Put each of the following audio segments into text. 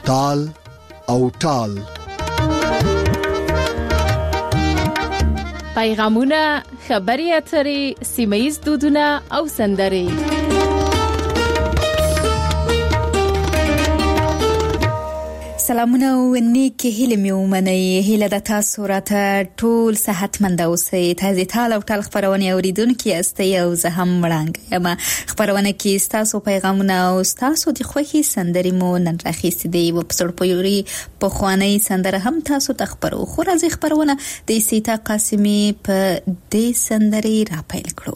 تال او ټال. پیغامونه، خبري اترې، سیمه‌ییز دودونه او سندرې. سلامونه او نیکی هیله مې ومنئ. هیله د تاسو راته ټول صحتمند اوسئ. تازه تال او ټال خبرونه اوریدونکو یاستئ او زه هم وړاندې یم. خبرونه کې تاسو پیغامونه او تاسو د خوښي سندرې مو نن راخېستې دي. په سړپوري په خواني سندره هم تاسو ته خبرو. خو راځي خبرونه د سیتا قاسمي په دې سندرې را پیل کړو.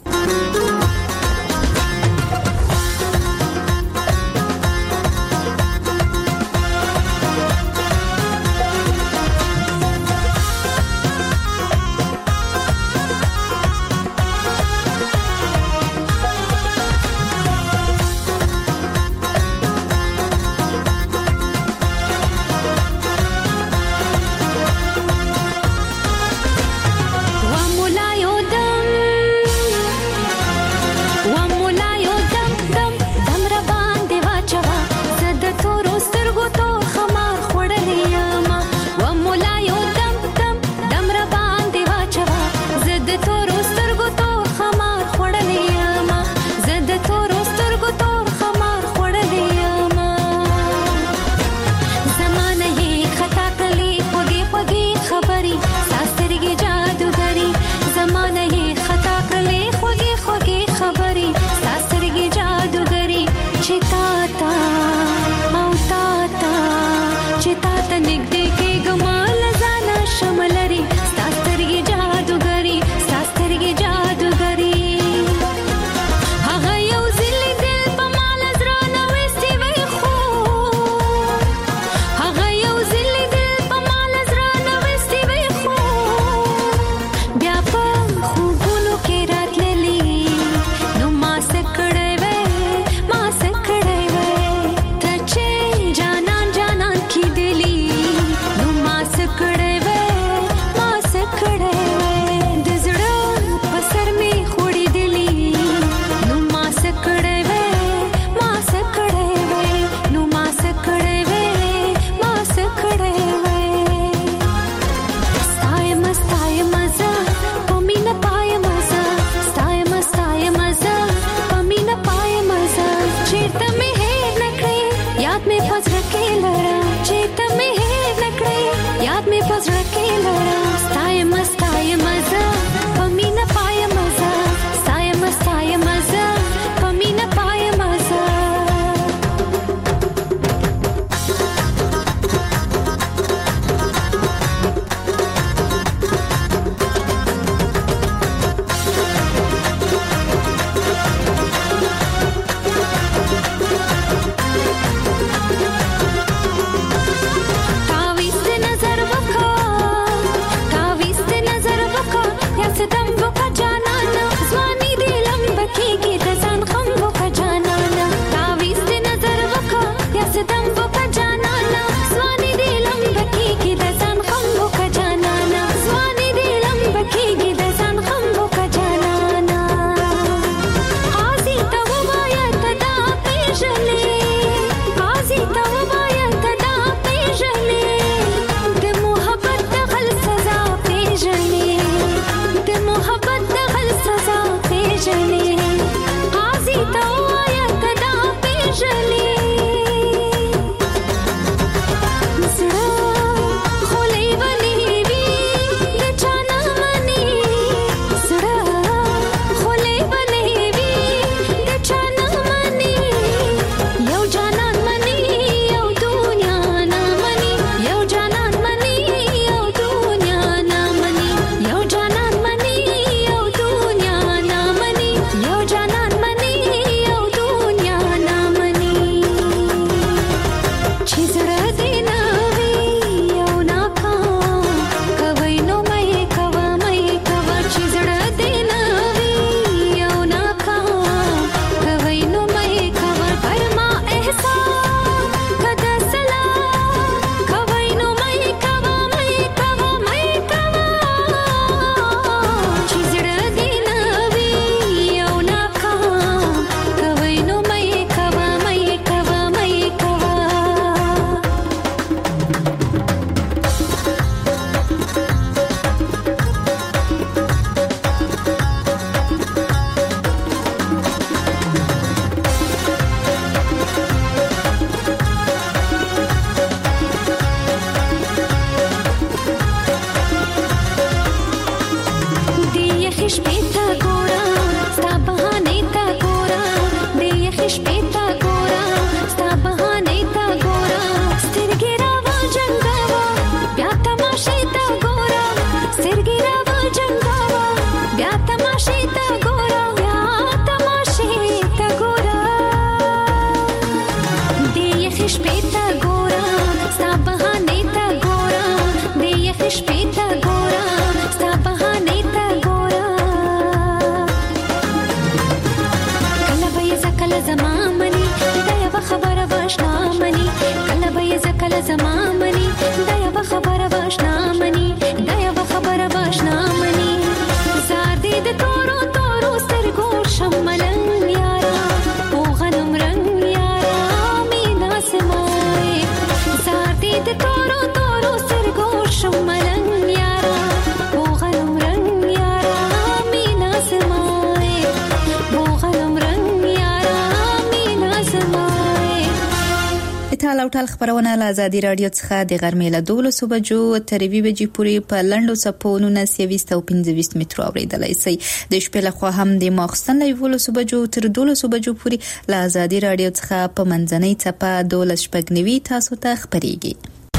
زمامني دا یو خبره باشنا مني دا یو خبره باشنا مني زار دې د تورو تورو سترګو شملنګ یارا او غنم رنگ یارا مینا سمای زار دې د تورو تورو سترګو شملنګ یارا او غنم رنگ یارا مینا سمای او غنم رنگ یارا مینا سمای ټال او ټال خبرونه له آزادي رادیو څخه د غرمې له 12 بجو تر 2 بجې پورې په لنډو څپو 19 او 25 مترو اوریدلای شئ د شپې له خوا هم د ماخستن له 12 بجو تر 12 بجو پورې له آزادي رادیو څخه په منځنۍ څپه 12 تاسو ته خبريږي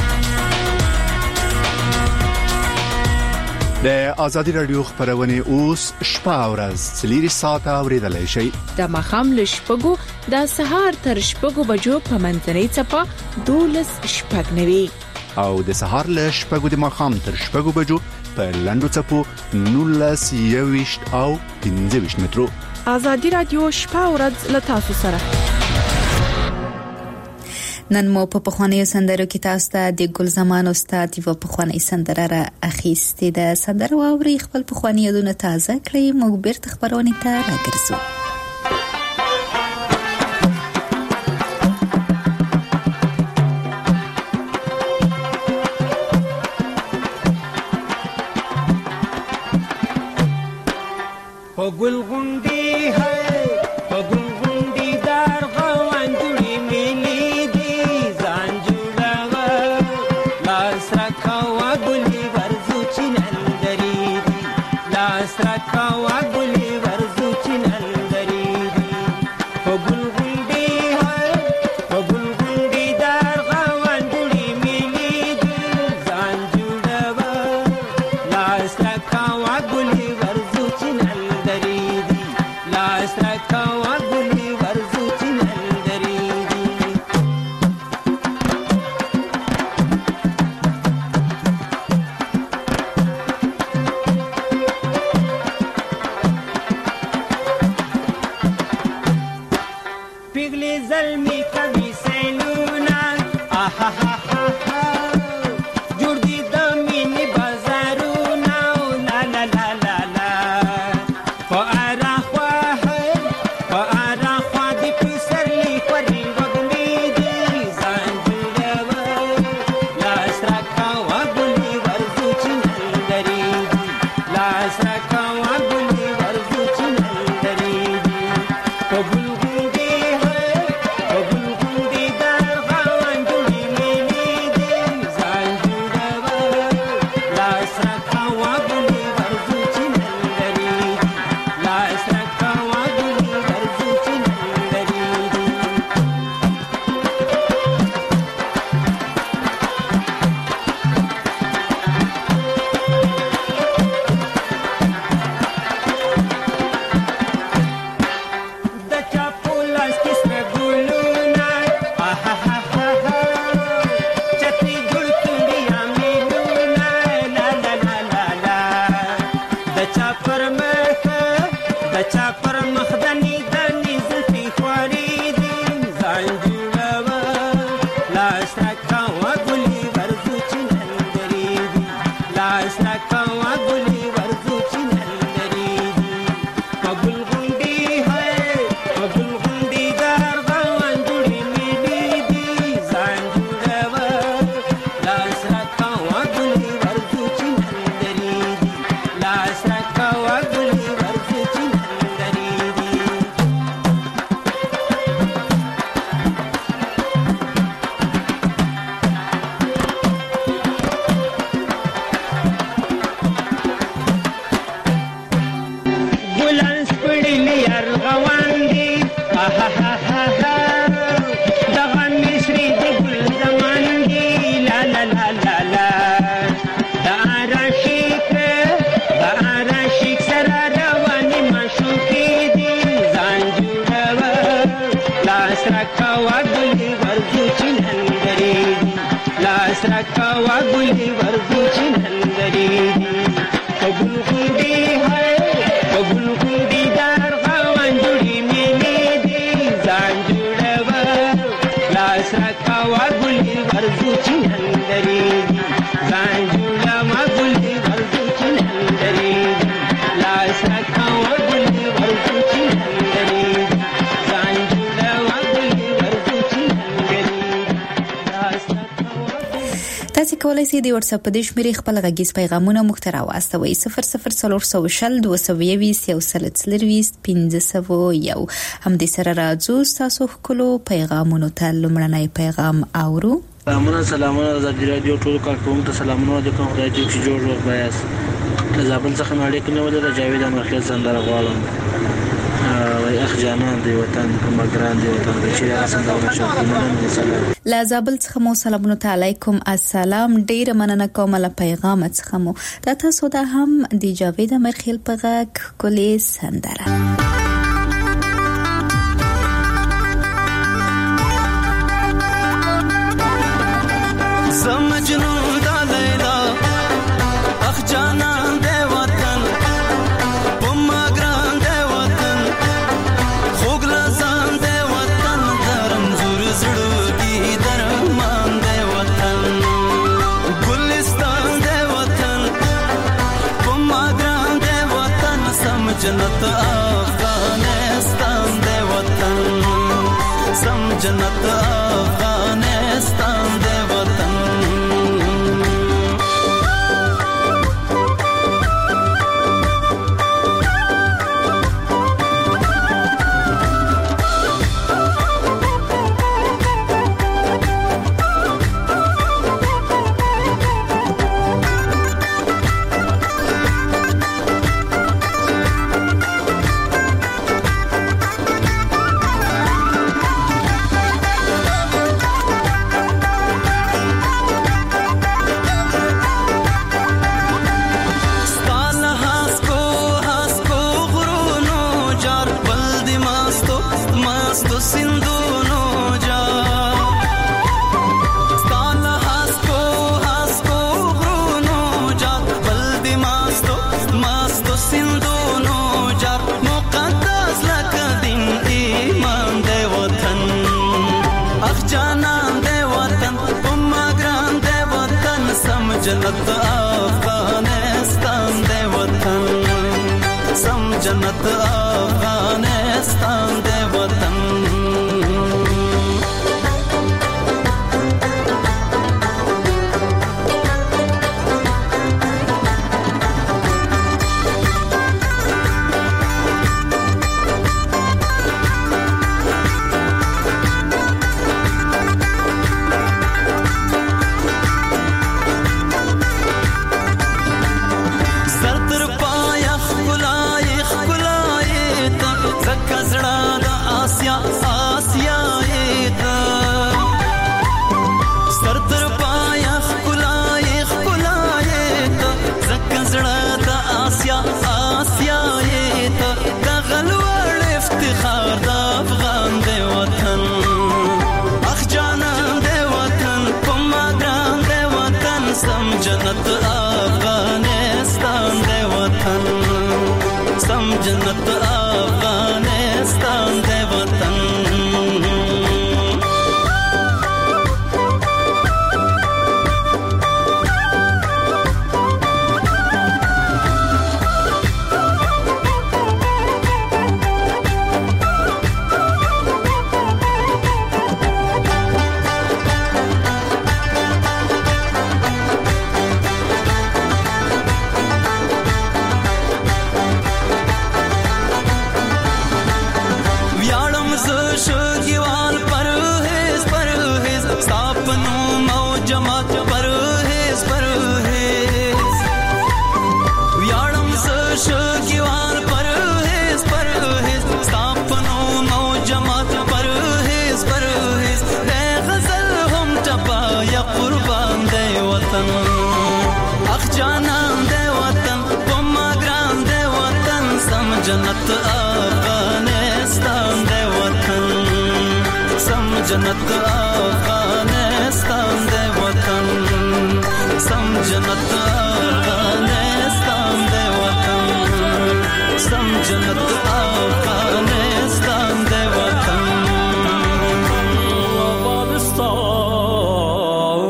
د آزادي رادیو خبرونه اوس شپه ورځ 3 ساعته اوریدلای شئ د مخام له شپږو د سهار تر شپږو بجو په منځنۍ څپه 12 او د سهار له شپږو د مخام تر شپږو بجو په لنډو څپو 19 او 15 مترو آزادي رادیو شپه ورځ له تاسو سره نن مو په پخوانیو سندرو کې تاسو ته د ګل زمان استاد یو پخوانی سندره را اخیستې ده سندره واوري خپل پخوانی یادونه تازه کړئ موږ بیرته خبرونه ته راګرځو ګل غونډي ہے ګل غونډي دار غوان جوړي ملي دي ځان جوړاوه لاس راکاوه ګلي ورزو چنندري دي لاس راکاوه ګلي ورزو چنندري دي ګل غونډي ہے ګل غونډي دار غوان جوړي ملي دي ځان جوړاوه لاس راکاوه ګلي ورزو چنندري لاس راکاوه ګلي ورزو چنندري پیغلي زلمي کوي سيلونا آها ها ها جوړ دي د ميني بازارونه لا لا لا لا لا राकावा गुली वर्दूची नंदरी कबूल गुंडी है कबूल गुंडी दार गावांजुडी मेली दी जांजुडवा लास राकावा गुली ورزو چنندري ځان جوړه ما ګلي ورزو چنندري لاس راکا ګلي ورزو چنندري ځان جوړه ما ګلي ورزو چنندري لاس راکا. تاسو کولای شئ د واتس اپ په دې شمیرې خپل غږیز پیغامونه موږ ته راواستوئ 0040201501 هم دې سره راځو تاسو خپلو پیغامونو ته لمړنی پیغام اورو. سلامونه د رادیو ټول کارکونکو ته سلامونه د کوم خدای دې چې جوړ وبایاس زابل څخه مالک نه ولر جاوید امرخیل سندره غواړم وای اخ جانان دی وطن مګران دی وطن چې سندره شو. لا زابل څخه مو سلامونه علیکم السلام ډیر مننه کوم له پیغام څخه مو تاسو دا هم د جاوید امرخیل په غږ کلی سندره. समझनो दादा अख जाना दे वतन पुम्मा ग्रान दे वतन खोगला सान दे वतन धर्म जुर जुड़गी दरमान दे वतन गुलिस्तान दे वतन पुम्मा ग्रान दे वतन समझनत अफगानिस्तान दे वतन समझनत अफगानिस्तान दे वतन. जन्नत अफगानिस्तान दे वतन सम जन्नत अफगानिस्तान दे वतन. जन्नत अफगानिस्तान दे वतन सम जन्नत अफगानिस्तान दे वतन. जन्नत अफगानिस्तान दे वतन सम जन्नत अफगानिस्तान दे वतन सम जन्नत अफगानिस्तान दे वतन सम जन्नत अफगानिस्तान दे वतन. अफगानिस्तान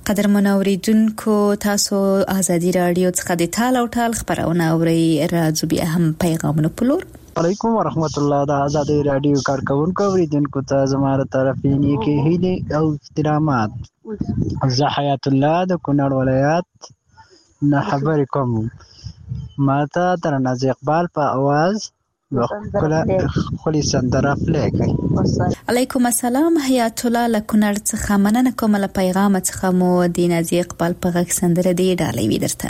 قدرمن اوریدونکو تاسو ازادي رادیو څخه د ټال او ټال خبرونه اوري. راځو بیا هم پیغامونه پلور. علیکم ورحمت الله. د ازادي رادیو کارکونکو اوریدونکو ته زموږ طرفین کې هیله او احترامات. زه حیات الله د کونړ ولایت نه خبرې کوم. ماته تر نازي اقبال په आवाज خپل سندره پلی کوي. علیکم السلام. حیات الله له کونړ څخه مننه کوم. له پیغام څخه مو د نازي اقبال په غږ سندره دی ډالۍ وي درته.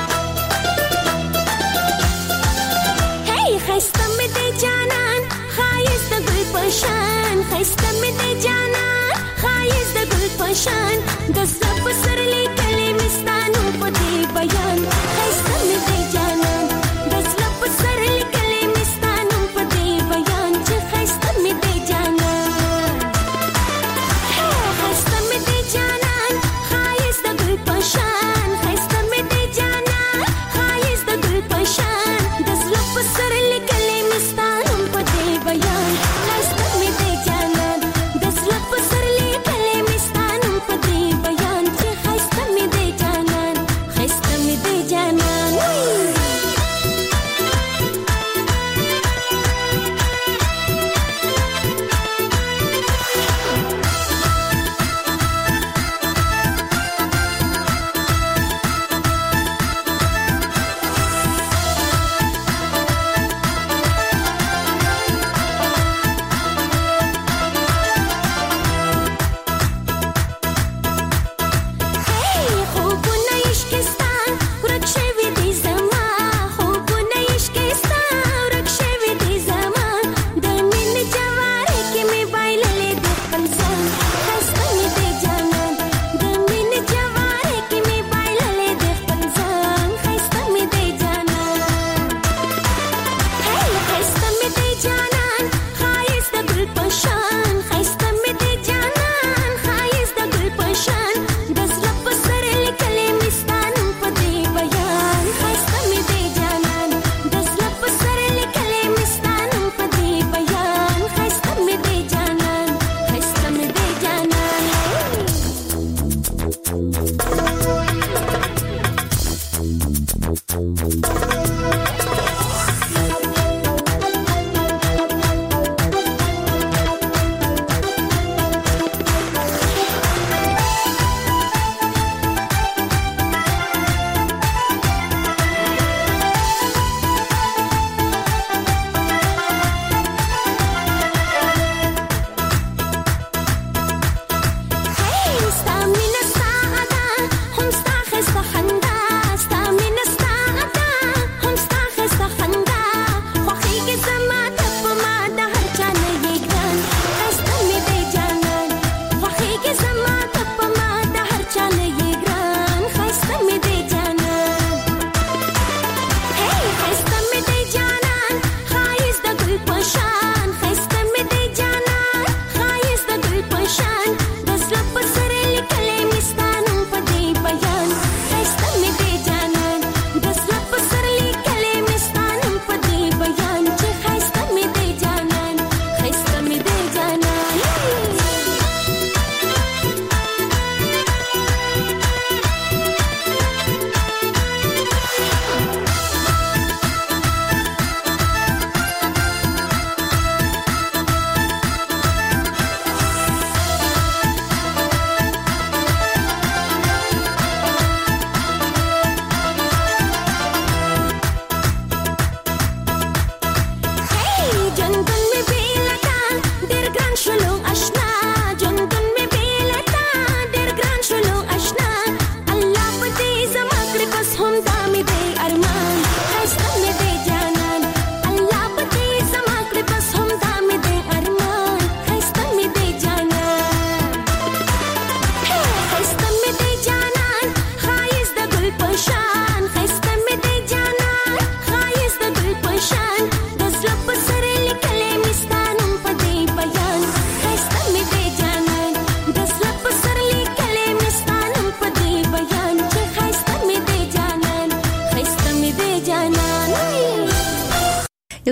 خسته مې دې جانان خایست د ګل پشان، خسته مې دې جانان خایست د ګل پشان، د زړه په سر لیکلې مې ستا نوم په دې بیان. خسته مې دې جانان د زړه په سر لیکلې مې ستا نوم په دې بیان چې خسته مې دې جانان. خسته مې دې جانان خایست د ګل پشان، خسته مې دې جانان خایست د ګل پشان، د زړه په سر بیان.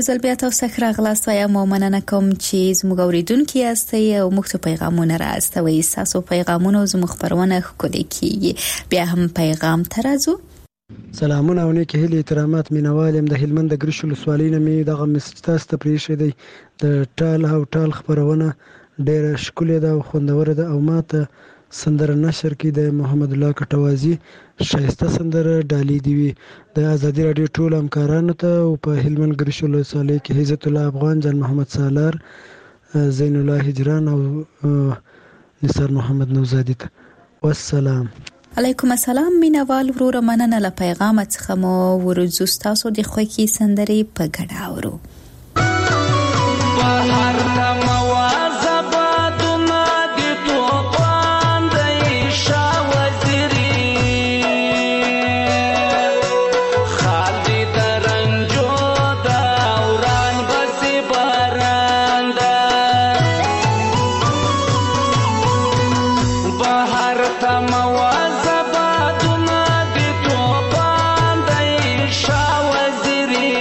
ځل بیا تاسو ښه راغلاست وایم او مننه کوم چې زموږ اوریدونکي یاستئ او موږ ته پیغامونه راستوئ. ستاسو پیغامونه زموږ خبرونه ښکلي کیږي. بیا هم پیغام ته راځو. سلامونه او نیکې هیلې احترامات مینوال یم. د هلمند د ګرشو ولسوالۍ نه مې دغه مسج تاسو ته پرېښی دی. د ټال او ټال خپرونه ډېره ښکلې ده او خوندوره ده او ما ته سندره نشر کې د محمد الله کټوازي ښایسته سندره ډالۍ دی وي. د ازادي راډیو ټول همکارانو ته او په هلمند ګرشو ولسوالۍ کې عزت الله افغان، جان محمد سالار، زین الله هجران او نثار محمد نوزادي ته والسلام. علیکم السلام مینوال وروره، مننه له پیغام څخه مو ورځو. ستاسو د خوښې سندرې په ګډه اورو. بهر ته موازه بادونه د توپان دی شاه وزیري، خالدي د رنجو د اوران بسې باران ده. بهر ته موازه بادونه د توپان دی شاه وزیري،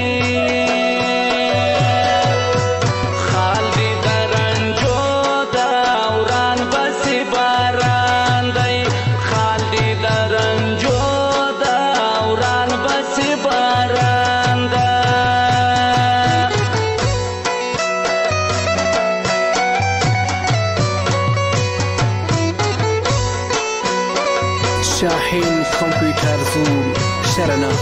شاهین کامپیوتر زون شرنا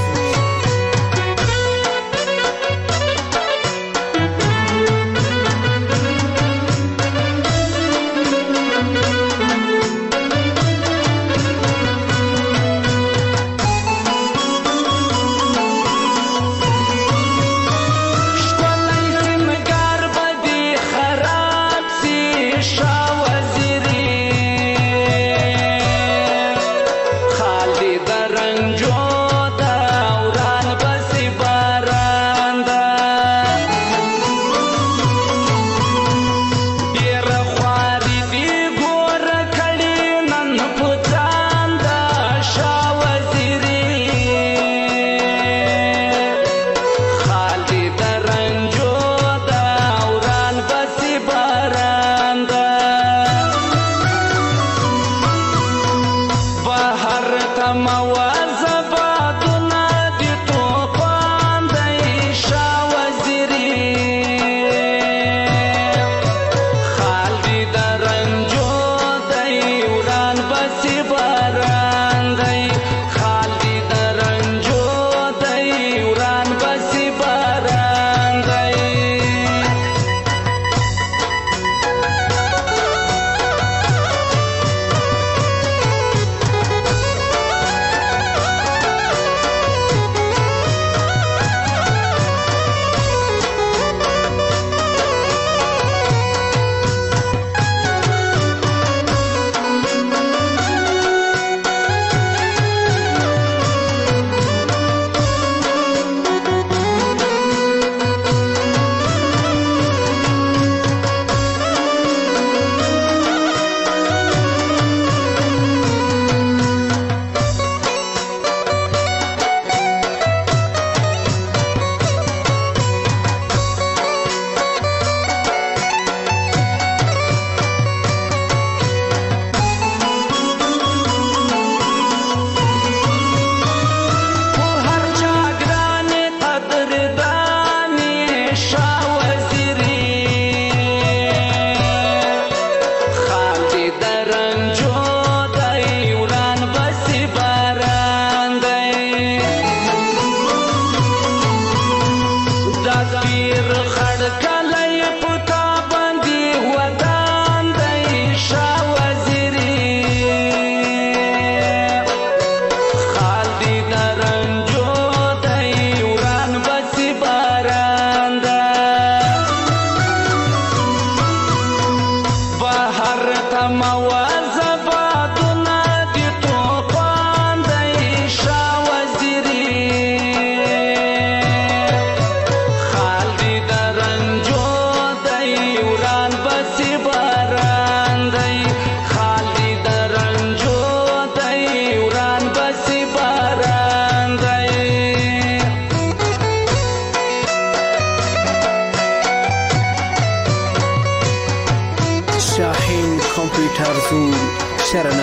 شاهین کمپیوټر زون شرنه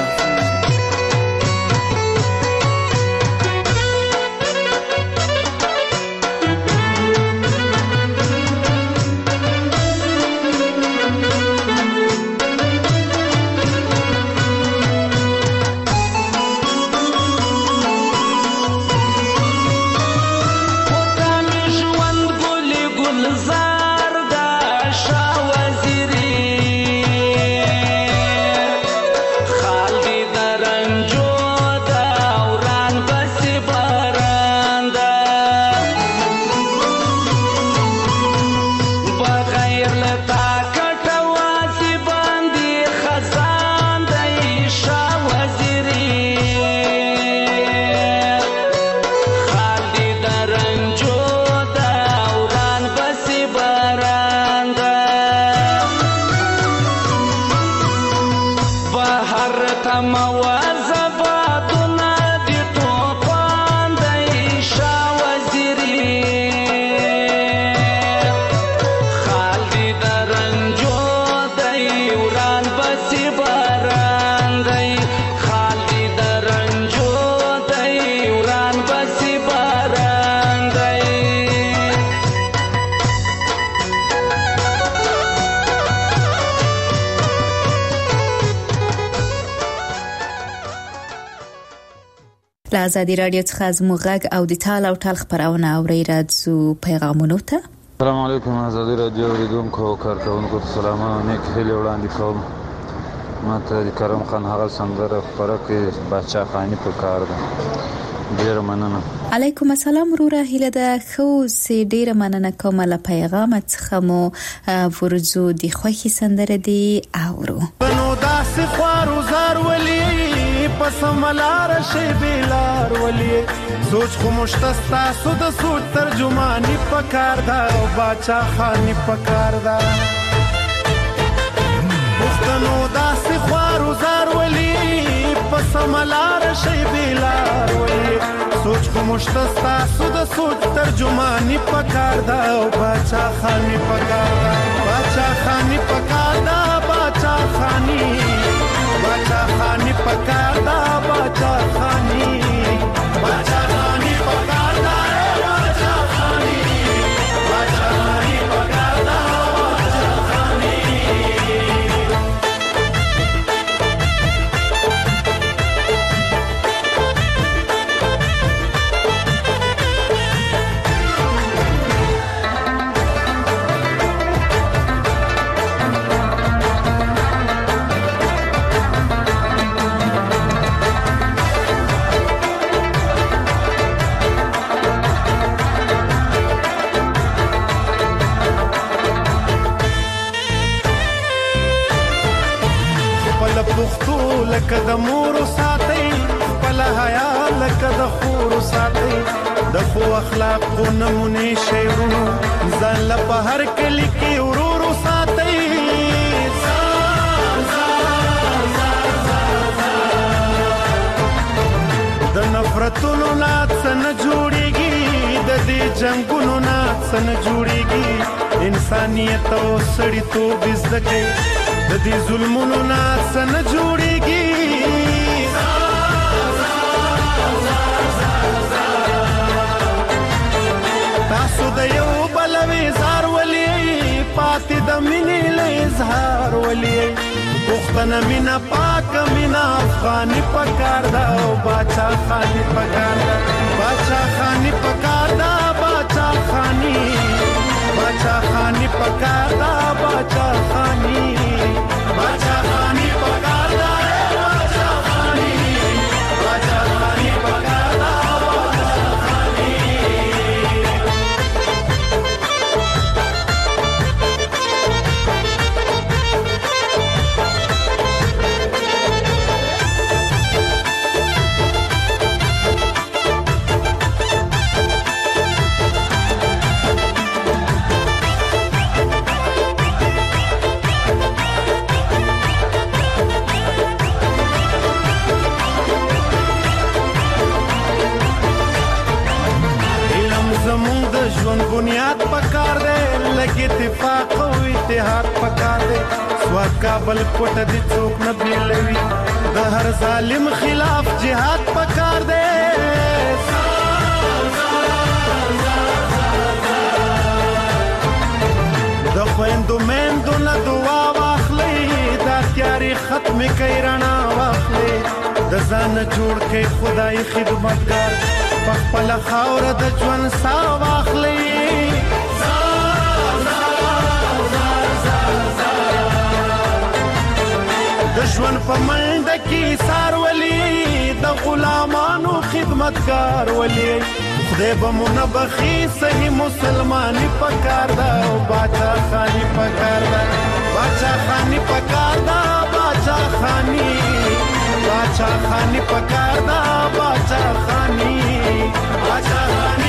ازادي رادیو څخه زموږ غږ او د ټال او ټال خبرونه اوري راځو پیغامونو ته. السلام علیکم ازادي رادیو اوریدونکو او کارکونکو ته سلامونه نیک هیله وړاندې کوم. ماته د کرم خان هغه سندره خبره کې بچا خانی په کار ده. ډیر مننه. علیکم السلام وروره هیله ده خو سي ډیر مننه کوم له پیغام څخه مو ورزو د خوخي سندره دی اورو. نو داسې خوارو زار ولي پس ملار شي بلار ولي سوچ خو مشتستا سود سود ترجمانی پکار دا او باچا خانی پکار دا مختنو داسې خوارو زار ولي پس ملار شي بلار ولي سوچ خو مشتستا سود سود ترجمانی پکار دا او باچا خانی پکار دا باچا خانی پکار دا باچا خانی باچا خانی پکار دا باچا خانی باچا خانی پکار دا باچا خانی باچا خانی پکار دا باچا خانی لکه د مور ساتي خپل حیا لکه د خور ساتي د خو اخلاق کو نمونه شیرونو ځان له په هر کلی کې ورورو ساتي د نفرتونو نات سن جوړيږي د دې جنگونو نات سن جوړيږي انسانيت او سړیتوب زده د دې ظلمونو نات سن جوړيږي تاسو د یو بلوي زار ولي پاتې د مینې له اظهار ولي پښتنه مینا پاک مینا افغاني پکار دا او باچا خاني پکار دا باچا خاني پکار دا باچا خاني باچا خاني پکار دا باچا خاني باچا خاني پکار دا باچا خاني باچا خاني پکار دا باچا خاني کابل کوټه دې څوک نه بیلوي د هر ظالم خلاف جهاد پکار دی د خویندو میندو نه دعا واخلئ دا تیارې ختمې کوي رڼا واخلئ د ځان جوړ کړئ خدای خدمتګار په خپله خاوره د ژوند ساه واخلئ د ژوند په منډه کې سار ولي د غلامانو خدمتګار ولي خدای به مو نه بخي صحیح مسلماني پکار ده او باچا خاني پکار ده باچا خاني پکار ده باچا خاني پکار ده باچا خاني پکار ده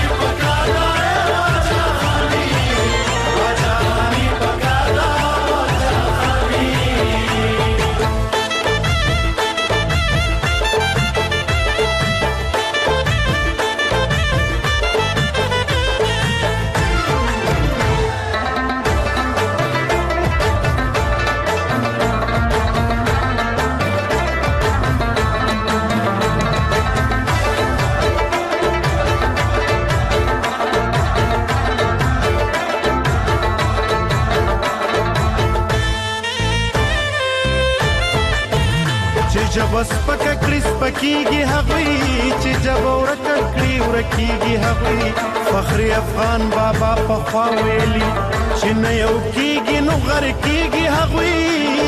جب سپک کړي سپکیږي هغوی چې جب ورک کړي ورکیږي هغوی فخر افغان بابا په خوا ویلي چې نه یو کیږي نو غر کیږي هغوی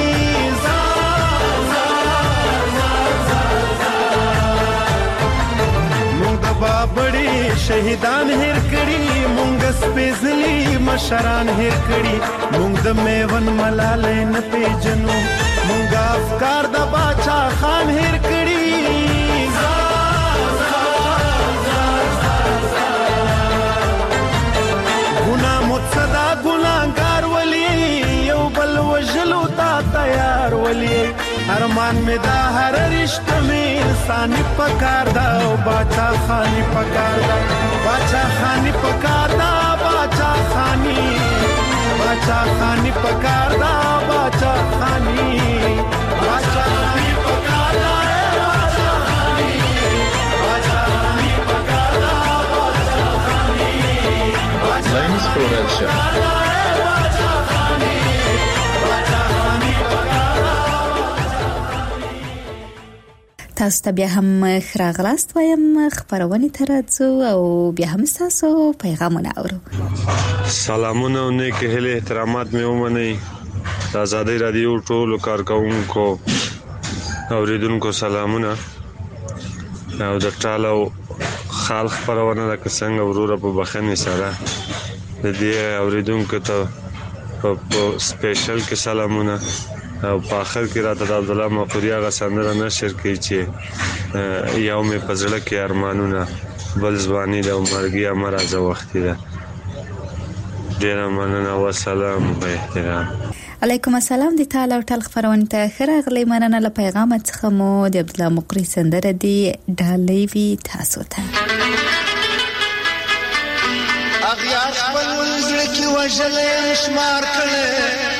مونږ د بابړي شهیدان هیر کړي مونږ سپېڅلي مشران هیر کړي مونږ د میون ملالۍ نه پیژنو مونږ افکار د باچا خان هیر کړي ګناه متصدا ګناهګار ولي یو بل وژلو ته تیار ولي ارمان مې دا هر رشته مې انساني پکار ده او باچا خاني پکار ده باچا خاني پکار ده باچا خاني پکار ده باچا خاني پکار ده Lines Production. تاسو ته بیا هم ښه راغلاست وایم خپرونې ته راځو او بیا هم ستاسو پیغامونه اورو سلامونه او نیک هیلې احترامات مې ومنئ د آزادۍ رادیو ټولو کارکوونکو اوریدونکو سلامونه او د ټالو خال خپرونه لکه څنګه وروره په بخښنې سره د دې اوریدونکو ته په سپیشل کې سلامونه او په آخر کې راته د عبدالله مقوري هغه سندره نشر کړي چې یو مې په زړه کې ارمانونه بل ځواني ده او مرګي امه راځه وختي ده ډېره مننه وسلام و احترام علیکم السلام د تعالی او تعالی خبرونه ته خراغلی مننه له پیغام څخه مو د عبدالله مقری سندره دی ډالۍ وی تاسو ته اغیار خپل زړه کې وژلې شمار کړي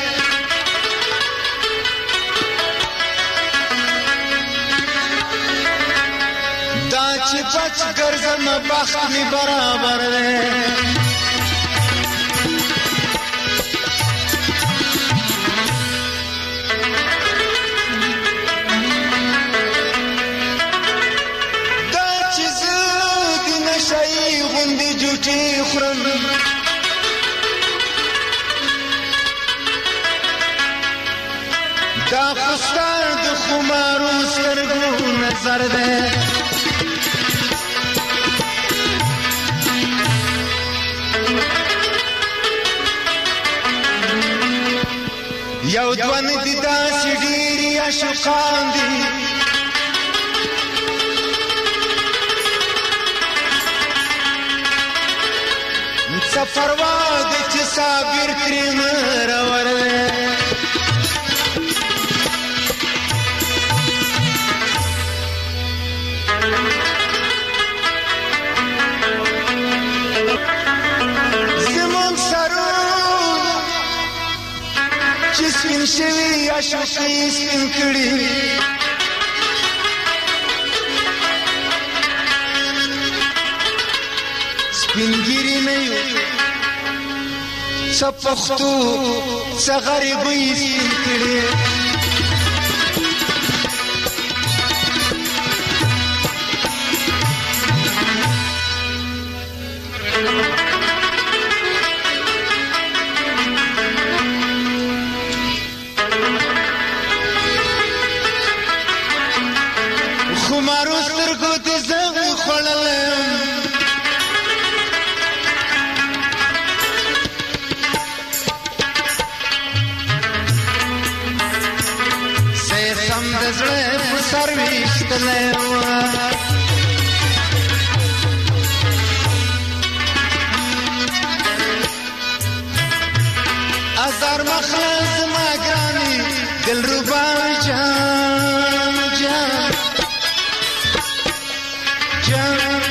دا چې پچ ګرځم بخت می برابر دی دا خستار د خمارو سترګو نظر ده یو دوان دي داسې ډېرې عاشقان دي سفر واده چې صابر کریم راور زمون سرو چې سپین شوي عاشقي سپین کړي سپینګیري نه یو څه پښتو څه غریبۍ سپین کړي خمارو سترګو دې زغ خوړلم سم د زړه په سر ویشتلی وه ازار مخله زما ګرانې دلربا جان جان جان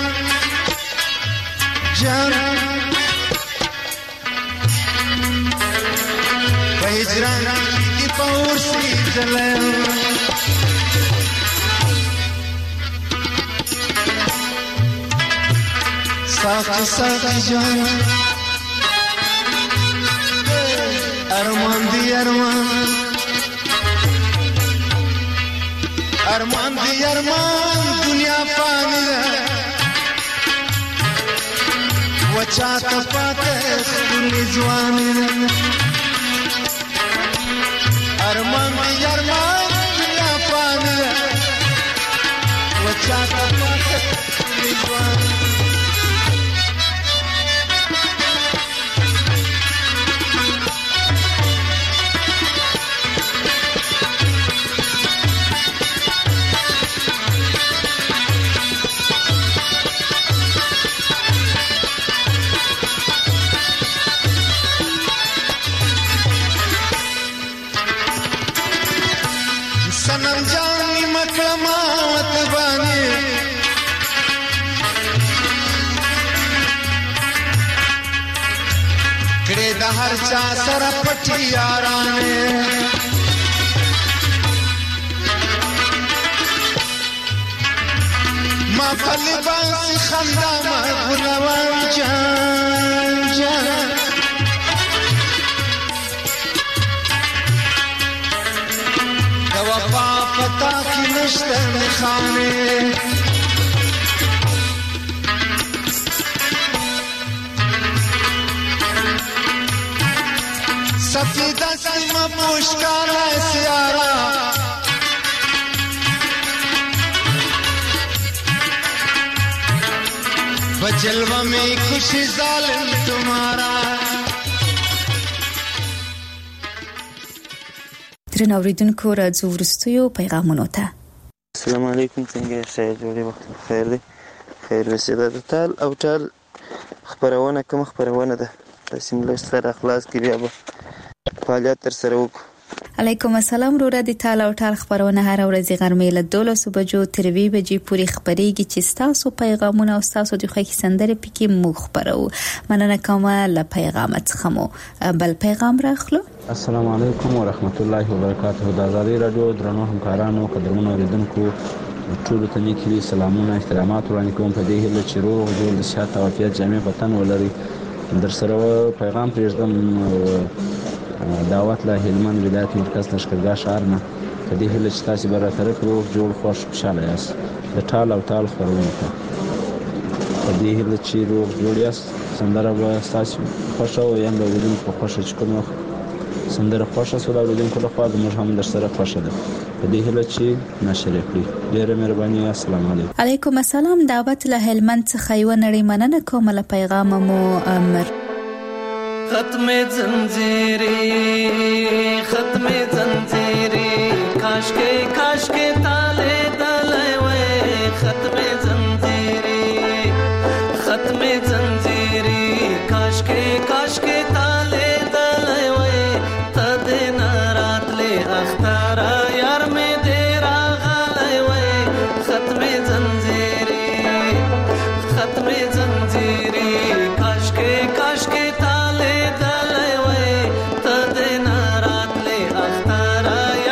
جان په هجران کې په ورسېدلی ساقي ساقي جان ارمان دی ارمان ارمان دی ارمان دنیا فانی ده وچا ته پاته ستوري ځواني ده ارمان دی ارمان دنیا فانی ده وچا ته پاته ستوري ځواني सनम जानी मकमात बानी कड़े द हर चा सर पठी याराने मां फली बांसी खंदा मां गुनवान जान जान वफा पता की नश्ते में खाने सफीदा सीमा पुष्कारा सियारा बजलवा में खुशी जालिम तुम्हारा درنو اوریدونکو راځو وروستیو پیغامونو ته. السلام علیکم، څنګه یې؟ جوړې وخت بخیر دی. خیر وسیله د ټال او ټال خپرونه کوم خپرونه ده د سیملو سره اخلاص کې بیا به فعالیت تر سره وکړو. علیکم السلام. رورا د ټال او ټال خبرونه هر ورځ غرمې له 12 بجو تر 2 بجې پورې خبرېږي چې تاسو پیغامونه او تاسو د خوښي سندره پکې مو خبرو. مننه کوم له پیغام څخه مو بل پیغام راخلو. السلام علیکم ورحمت الله وبرکاته. د آزادۍ رادیو درنو همکارانو قدرمنو اوریدونکو ټول ته نیکی سلامونه احترامات وړاندې کوم په دې هیله چې روغ جوړ د صحت او عافیت جامع وطن ولري. در سره پیغام پرېږدم دعوت له هلمند ولایت مرکز لشکرګاه ښار نه په دې هیله چې تاسو به راته روغ جوړ خوش خوشاله یاست. د ټال او ټال خپرونه ته په دې هیله چې روغ جوړ یاست. سندره به تاسو خوښه او یم د اوریدونکو خوښه چې کوم سندره خوښه سو د اوریدونکو لخوا زموږ هم در سره خوښه ده. په دې هیله چې نشر کړئ. ډېره مهرباني. السلام علیکم. علیکم السلام. دعوت له هلمند څخه یو نړۍ مننه کوم له پیغام مو امر. ختم زنجیری کاش کے تالے دلے وے ختم زنجیری کاش کے تالے دلے وے تد نارات لے اختارا یار میں دیرا غلے وے ختم زنجیری کاش کے تالے دلے وے تد نارات لے اختارا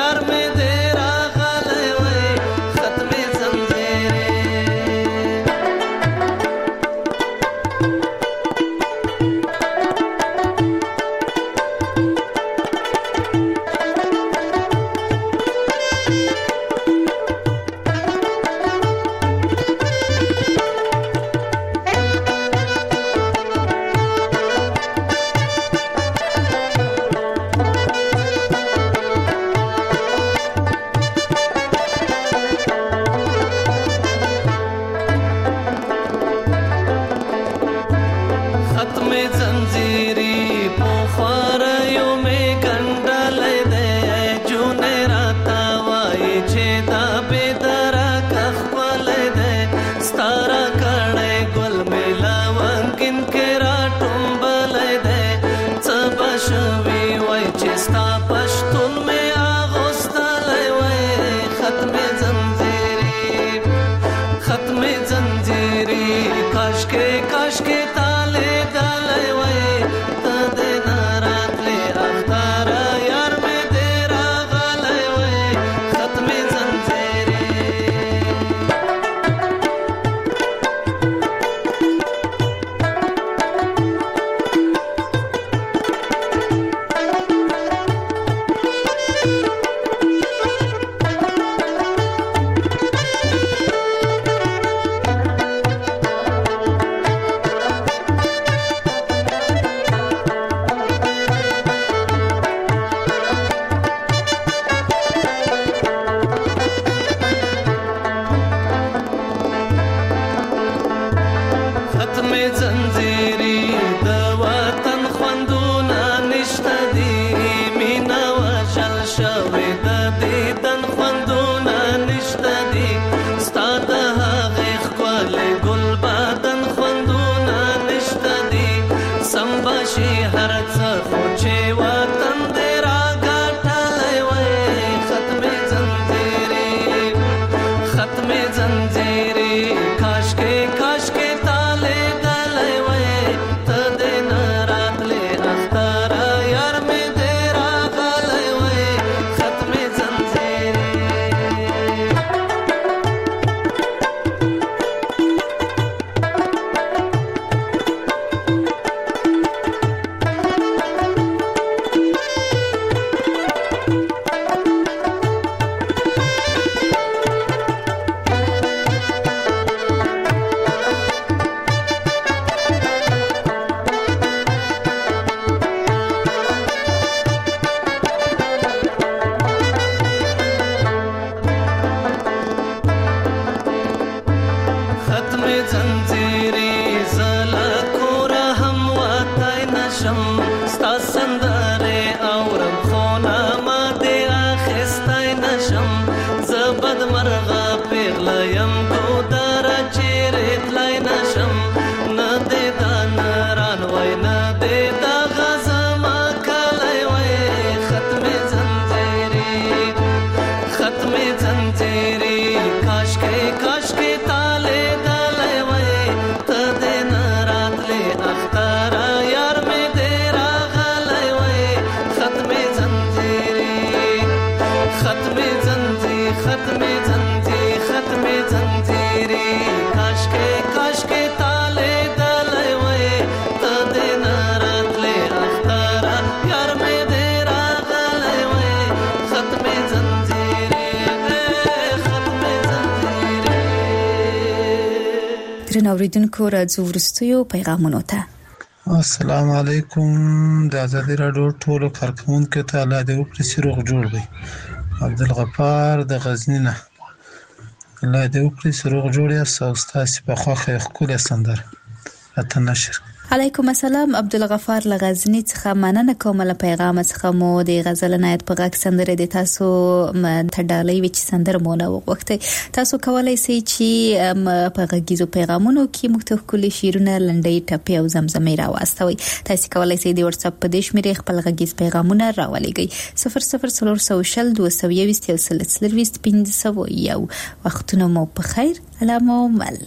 مرغه پیغله یم کو در چیرې تلای نشم نه دې دا نران وای نه دې دا غزما کلی وای ختمې زنځیرې کاشکې تاله دلای وای ته دې نه راتلې اختره یار مې دې راغلی وای ختمې زنځیرې کاشکې تاله دلای وای ته دې نه راتلې اختره یار مې دې راغلی وای ختمې زنځیرې درنو اوریدونکو راځو وروستیو پیغامونو ته. السلام علیکم. د ازادي راډیو ټولو کارکونکو ته الله دې وکړي چې روغ جوړ وي. عبدالغفار د غزنی نه. الله دې وکړي چې روغ جوړ یاست او ستاسو په خوښه ښکلې سندره راته نشر. علیکم السلام. عبدالغفار لغزنی څخه مننه کوم له پیغام څخه مو د غزل نایت په غږ سندره د تاسو تډالې وچ سندره مو نه وغوښته. تاسو کولای شئ چې په غږیزو پیغامونو کې مختلف شعرونه لنډۍ ټپې او زمزمې راوستوي. تاسو کولای شئ د واتس اپ په دیش مری خپل غږیز پیغامونه راولېږئ 004022 وختونه مو په خیر. علامه مل.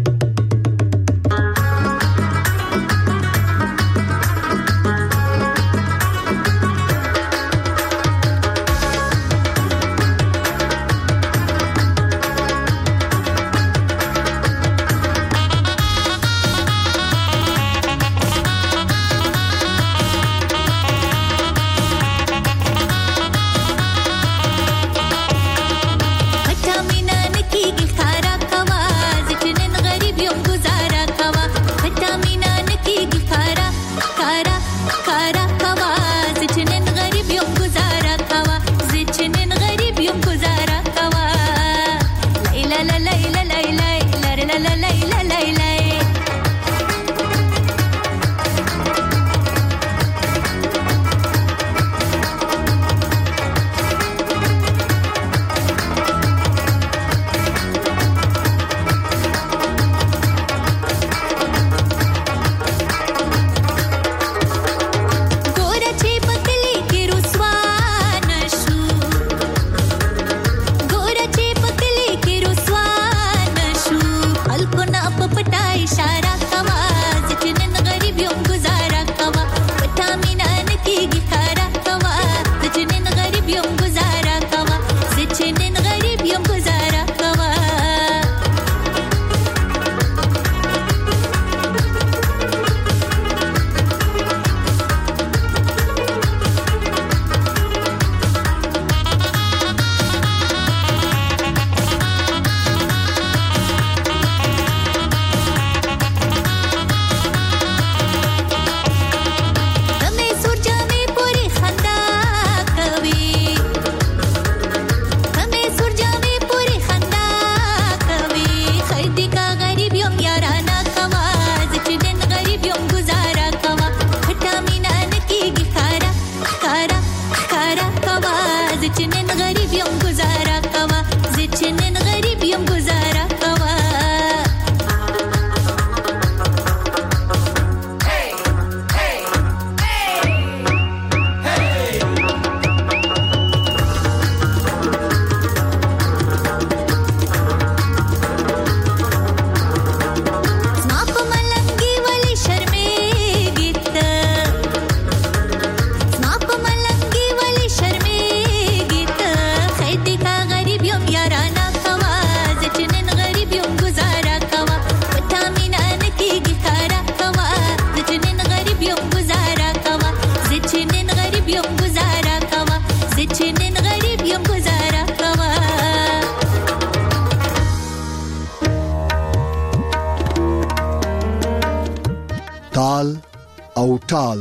تال او ټال.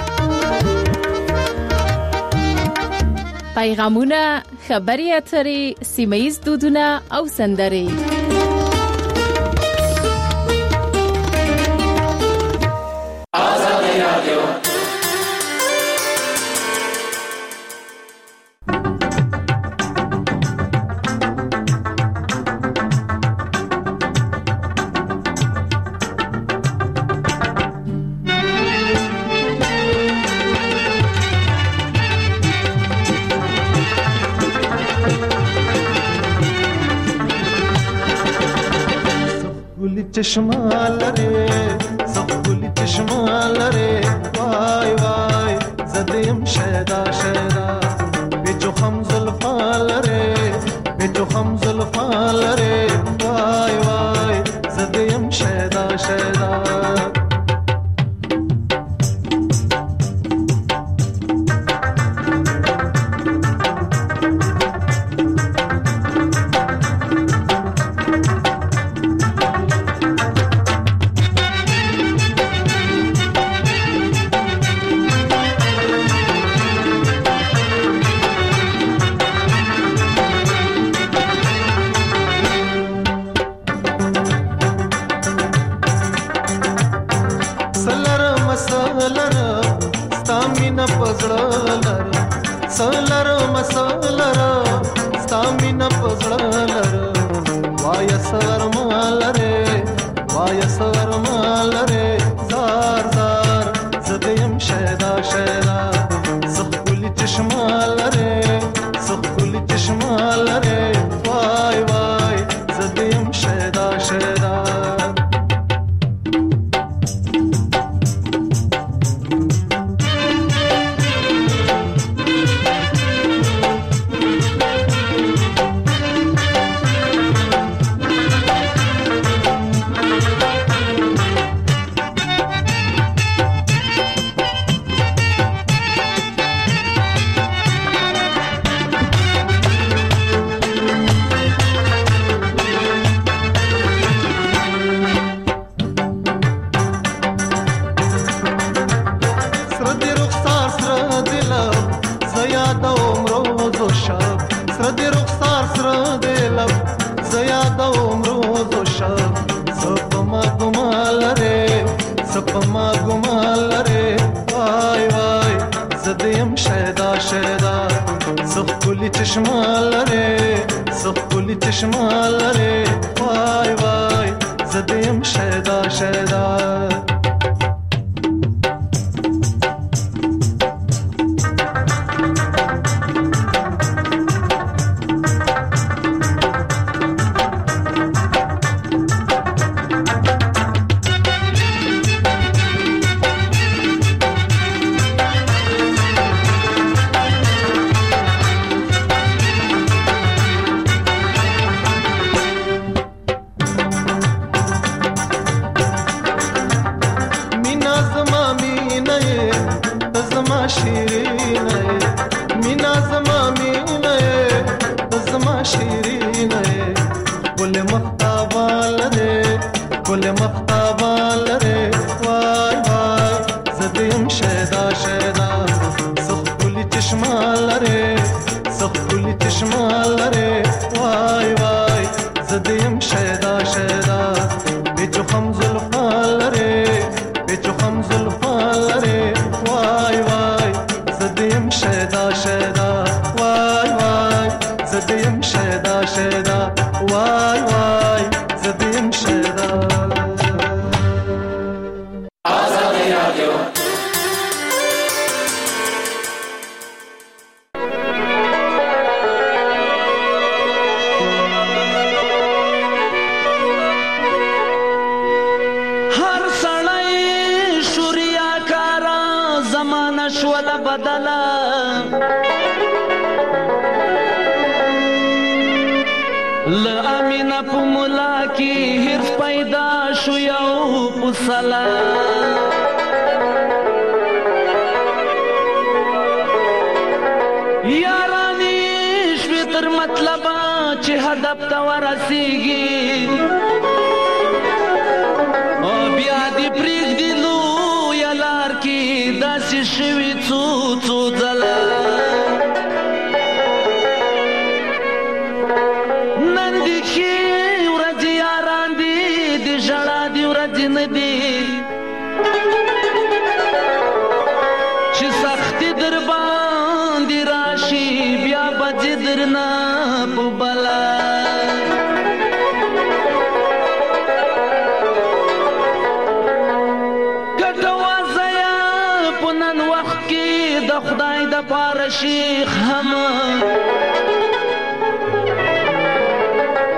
پیغامونه، خبري اترې، سیمه‌ییز دودونه او سندرې. آزادي رادیو. چشمه لري سخولي چشمه لري وای وای زدیم شیدا شیدا بیچو خم زلفا لري بیچو خم زلفا لري وای وای زدیم شیدا شیدا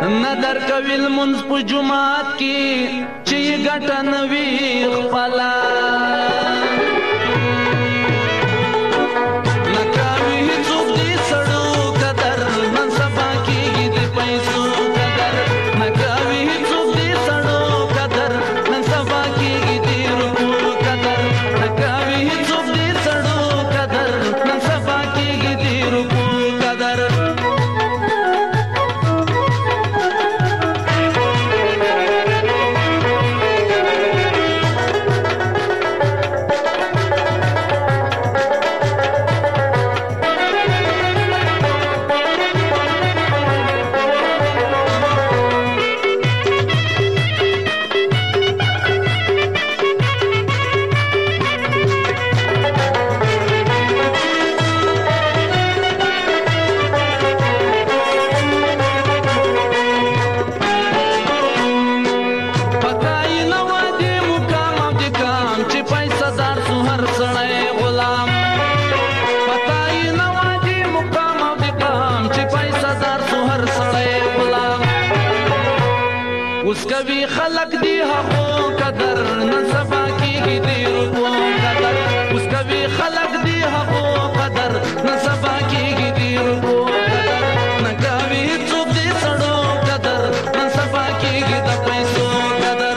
ندر کوي المنځ په جماعت کې چې ګټه نه وي خپله نه کوي هېڅوک د سړو قدر نن سبا کېږي د پیسو قدر نه کوي هېڅوک د سړو قدر نن سبا کېږي د روپو قدر نه کوي هېڅوک د سړو قدر نن سبا کېږي د روپو قدر کوي خلق دی هغو قدر نن سبا کېږي د روپو قدر اوس کوي خلق دی هغو قدر نن سبا کېږي د روپو قدر نه کوي هېڅوک د سړو قدر نن سبا کېږي د پیسو قدر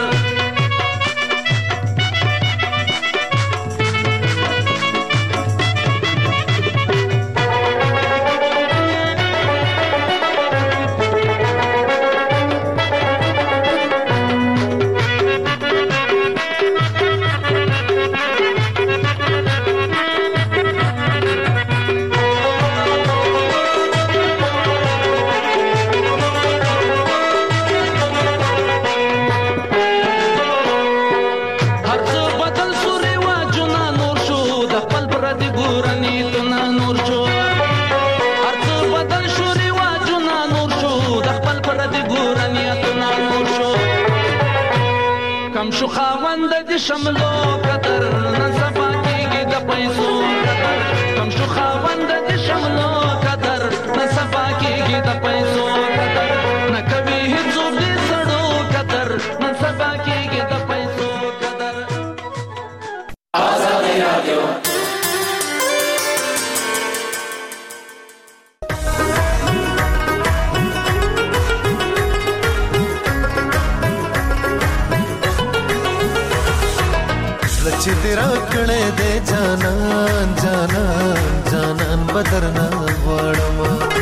شو خاوند د شملو قدر نن سبا کېږي د پیسو قدر کم شو خاوند د شملو قدر نن سبا کېږي د پیسو قدر نه کوي هېڅوک د سړو قدر نن سبا کېږي د پیسو قدر آزادي رادیو چې تیرا کړه دې جانان جانان جانان بدرنا غواړم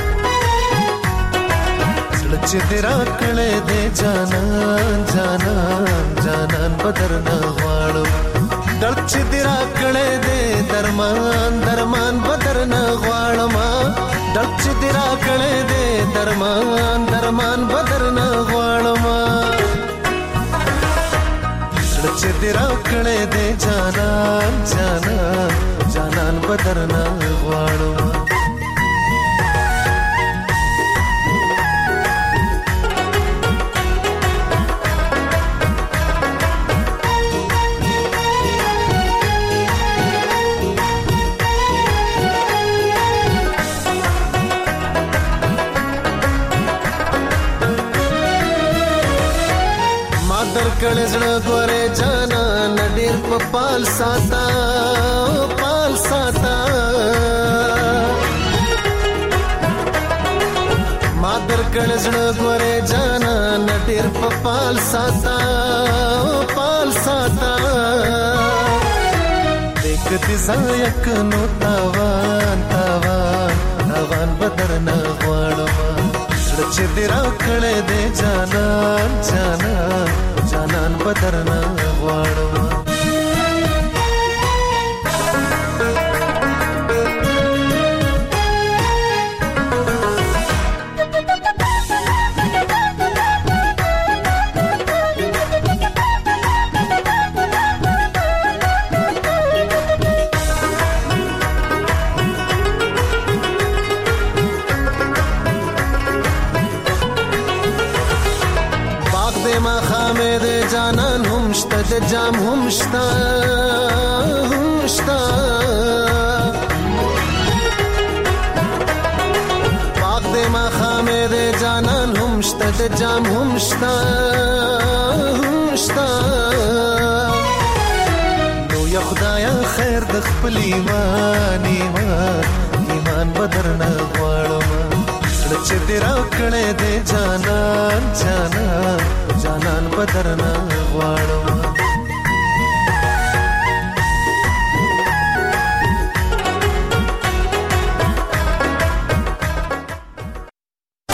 چې تیرا کړه دې جانان جانان جانان بدرنا غواړم درد چې تیرا کړه دې درمان درمان بدرنا غواړم درد چې تیرا کړه دې درمان درمان بدرنا غواړم چې تیرا کړه دې جانان جانان جانان بدرنا غواړم کړه زړه ګوره جانان ډېر په پال ساته پال ساته ما در کړه زړه ګوره جانان ډېر په پال ساته پال ساته دکتي زایک نو تاوان تاوان تاوان بدرنا غواړم چې دې را کړه دې جانان جانان جانان بدرنا غواړم جانان هم شته د جام هم شته پاک دې ما خامې دې جانان هم شته د د جام هم شتا نو یا خدایا خیر د خپل ایمان بدرنه غواړم چې دې راکړې دې جانان بدرنه غواړم